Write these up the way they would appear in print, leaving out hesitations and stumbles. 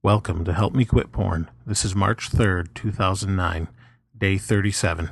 Welcome to Help Me Quit Porn. This is March 3rd, 2009, day 37.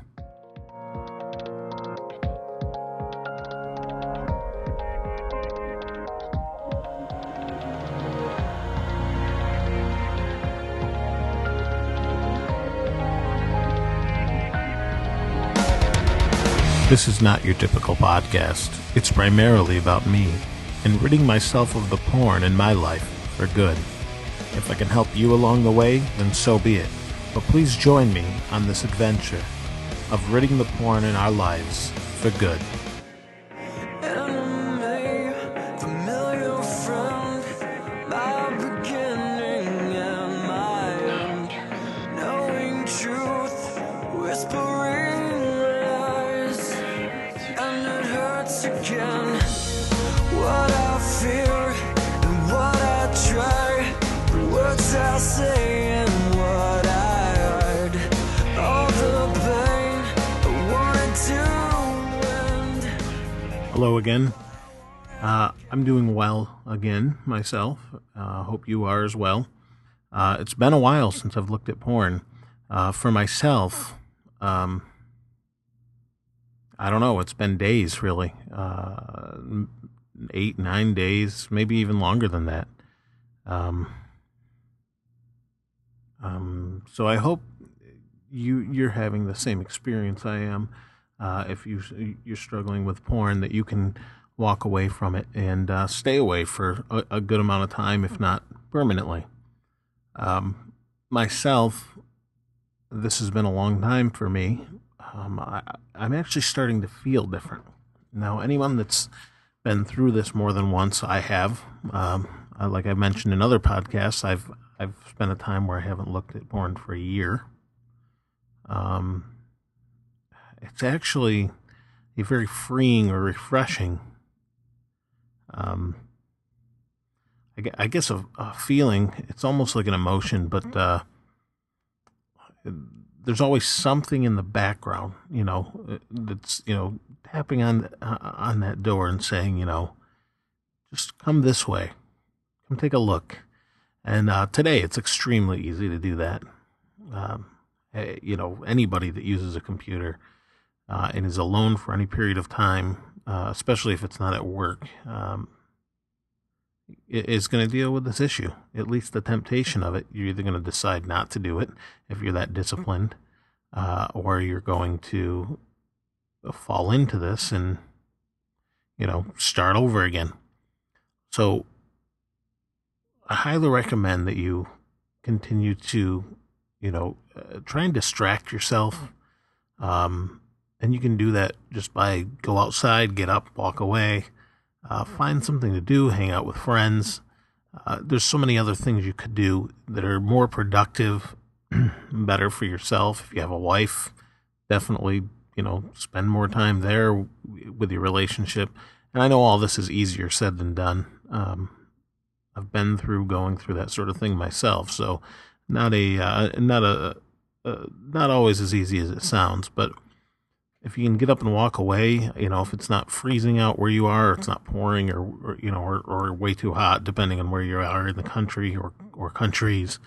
This is not your typical podcast. It's primarily about me and ridding myself of the porn in my life for good. If I can help you along the way, then so be it. But please join me on this adventure of ridding the porn in our lives for good. Hello again. I'm doing well again myself. Hope you are as well. It's been a while since I've looked at porn. For myself, I don't know. It's been days, really. 8, 9 days, maybe even longer than that. So I hope you're having the same experience I am. If you're struggling with porn, that you can walk away from it and stay away for a good amount of time, if not permanently. Myself, this has been a long time for me. I'm actually starting to feel different. Now, anyone that's been through this more than once, I have. Like I mentioned in other podcasts, I've spent a time where I haven't looked at porn for a year. It's actually a very freeing or refreshing, I guess a feeling. It's almost like an emotion, but there's always something in the background, that's, tapping on that door and saying, just come this way, come take a look. And today it's extremely easy to do that. Anybody that uses a computer and is alone for any period of time, especially if it's not at work, is going to deal with this issue. At least the temptation of it. You're either going to decide not to do it if you're that disciplined, or you're going to fall into this and, start over again. So I highly recommend that you continue to, try and distract yourself. And you can do that just by go outside, get up, walk away, find something to do, hang out with friends. There's so many other things you could do that are more productive, better for yourself. If you have a wife, definitely, spend more time there with your relationship. And I know all this is easier said than done. I've been through going through that sort of thing myself, so not always as easy as it sounds, but if you can get up and walk away, if it's not freezing out where you are, or it's not pouring, or way too hot, depending on where you are in the country or countries,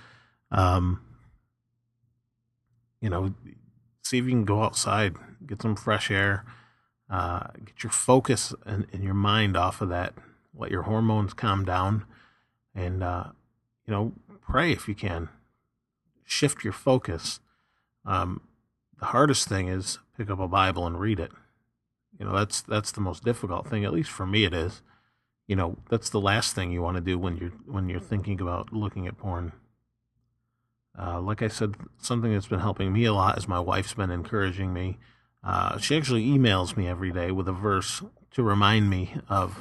see if you can go outside, get some fresh air, get your focus and your mind off of that, let your hormones calm down, and, pray if you can. Shift your focus. The hardest thing is pick up a Bible and read it. That's the most difficult thing. At least for me, it is. That's the last thing you want to do when you're thinking about looking at porn. Like I said, something that's been helping me a lot is my wife's been encouraging me. She actually emails me every day with a verse to remind me of,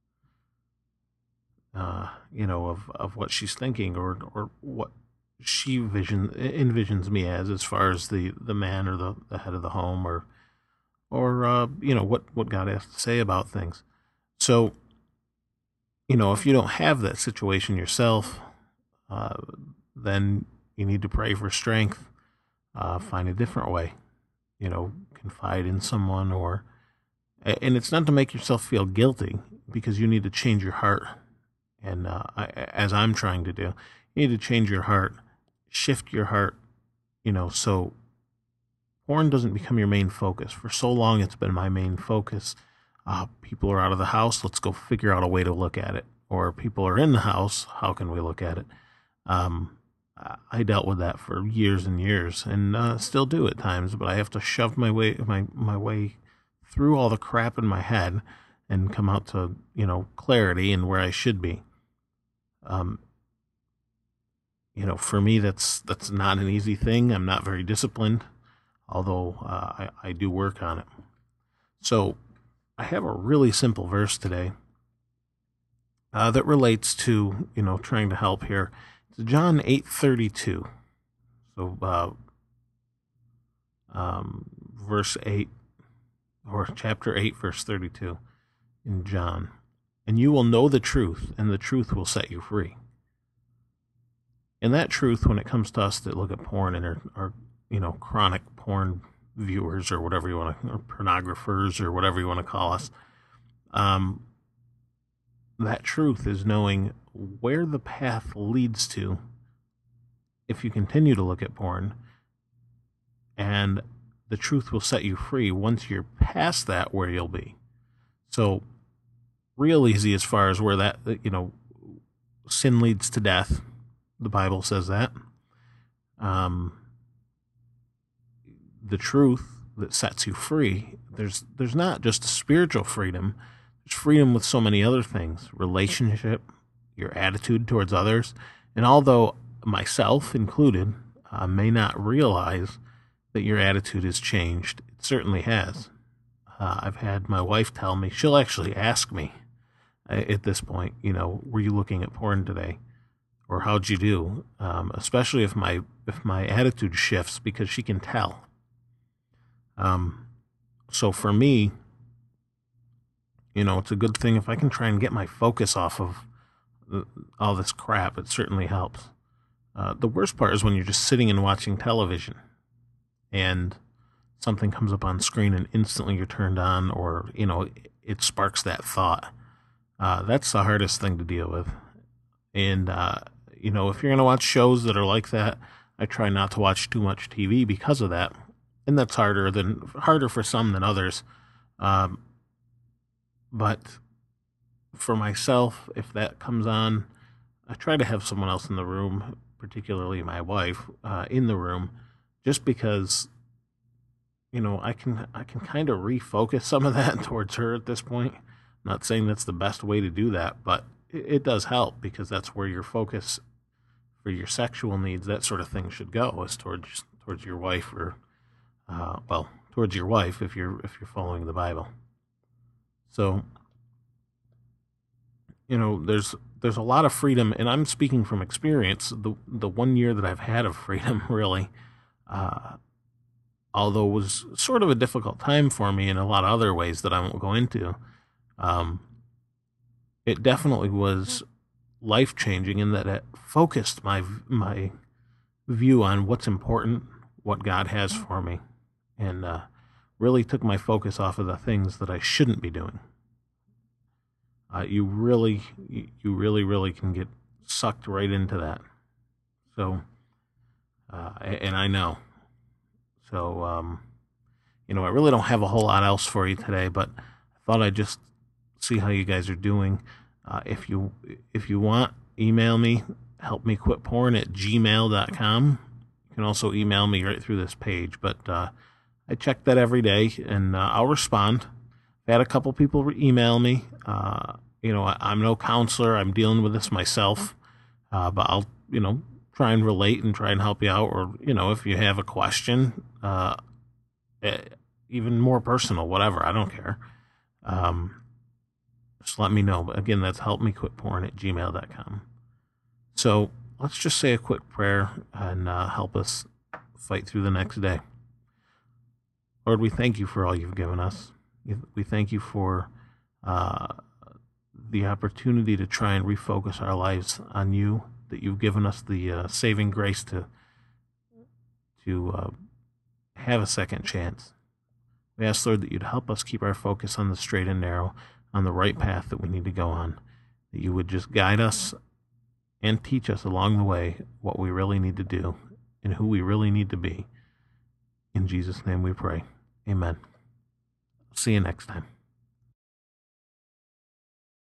of what she's thinking or what she envisions me as far as the man or the head of the home or what God has to say about things. So, if you don't have that situation yourself, then you need to pray for strength, find a different way, confide in someone, and it's not to make yourself feel guilty, because you need to change your heart. And as I'm trying to do, You need to change your heart, shift your heart, so porn doesn't become your main focus. For so long, it's been my main focus. People are out of the house. Let's go figure out a way to look at it. Or people are in the house. How can we look at it? I dealt with that for years and years, and still do at times. But I have to shove my way through all the crap in my head and come out to clarity and where I should be. For me, that's not an easy thing. I'm not very disciplined, although I do work on it. So I have a really simple verse today that relates to, trying to help here. It's John 8:32. So verse 8, or chapter 8, verse 32 in John. And you will know the truth, and the truth will set you free. And that truth, when it comes to us that look at porn and are chronic porn viewers or whatever you want to, or pornographers or whatever you want to call us, that truth is knowing where the path leads to if you continue to look at porn, and the truth will set you free once you're past that, where you'll be. So real easy as far as where that, sin leads to death. The Bible says that. The truth that sets you free, there's not just a spiritual freedom, there's freedom with so many other things. Relationship, your attitude towards others. And although myself included may not realize that your attitude has changed, it certainly has. I've had my wife tell me, she'll actually ask me at this point, were you looking at porn today? Or how'd you do? Especially if my attitude shifts, because she can tell. So for me, it's a good thing if I can try and get my focus off of all this crap. It certainly helps. The worst part is when you're just sitting and watching television and something comes up on screen and instantly you're turned on, or, it sparks that thought. That's the hardest thing to deal with. And, if you're going to watch shows that are like that, I try not to watch too much TV because of that. And that's harder for some than others. But for myself, if that comes on, I try to have someone else in the room, particularly my wife, in the room, just because, I can kind of refocus some of that towards her at this point. I'm not saying that's the best way to do that, but it does help, because that's where your focus for your sexual needs, that sort of thing, should go, is towards your wife, or towards your wife if you're following the Bible. So, there's a lot of freedom, and I'm speaking from experience. The 1 year that I've had of freedom, really, although it was sort of a difficult time for me in a lot of other ways that I won't go into, it definitely was life-changing in that it focused my view on what's important, what God has for me, and really took my focus off of the things that I shouldn't be doing. You really can get sucked right into that. So, and I know. So, I really don't have a whole lot else for you today, but I thought I'd just see how you guys are doing. If you want, email me, helpmequitporn@gmail.com. You can also email me right through this page, but I check that every day, and I'll respond. I've had a couple people email me. I'm no counselor. I'm dealing with this myself, but I'll, try and relate and try and help you out. Or, if you have a question, even more personal, whatever, I don't care. Just let me know. But again, that's helpmequitporn@gmail.com. So let's just say a quick prayer and help us fight through the next day. Lord, we thank you for all you've given us. We thank you for the opportunity to try and refocus our lives on you, that you've given us the saving grace to have a second chance. We ask, Lord, that you'd help us keep our focus on the straight and narrow, on the right path that we need to go on, that you would just guide us and teach us along the way what we really need to do and who we really need to be. In Jesus' name we pray. Amen. See you next time.